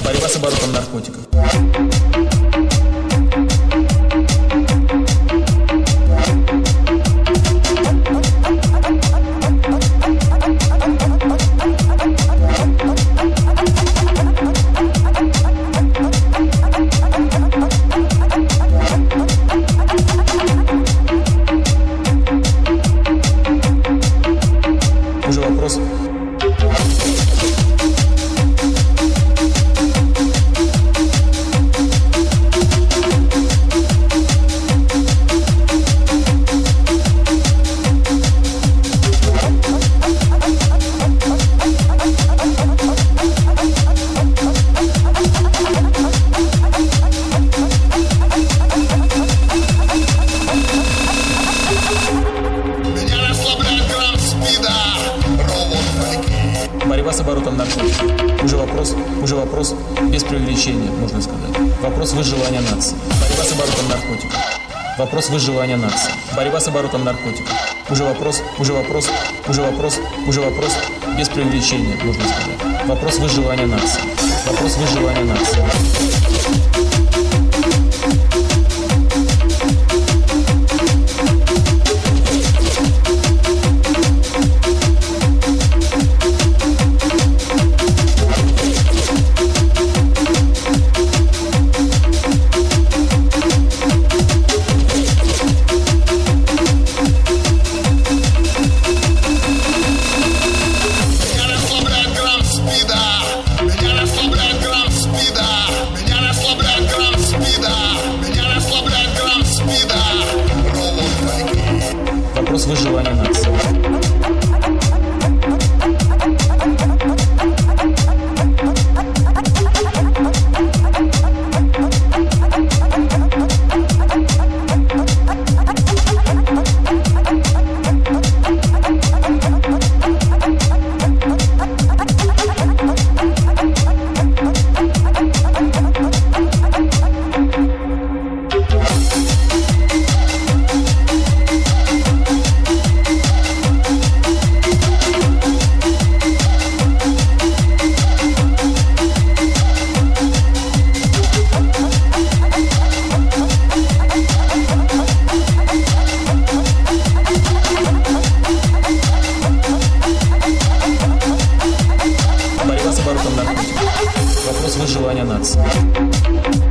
Борьба с оборотом наркотиков. Уже вопрос. Борьба с оборотом наркотиков. Уже вопрос без преувеличения, можно сказать. Вопрос выживания нации. Борьба с оборотом наркотиков. Вопрос выживания нации. Борьба с оборотом наркотиков. Уже вопрос без преувеличения, можно сказать. Вопрос выживания нации. Вопрос выживания нации. Вопрос выживания нации. Борьба с оборотом наркотиков. Вопрос выживания нации.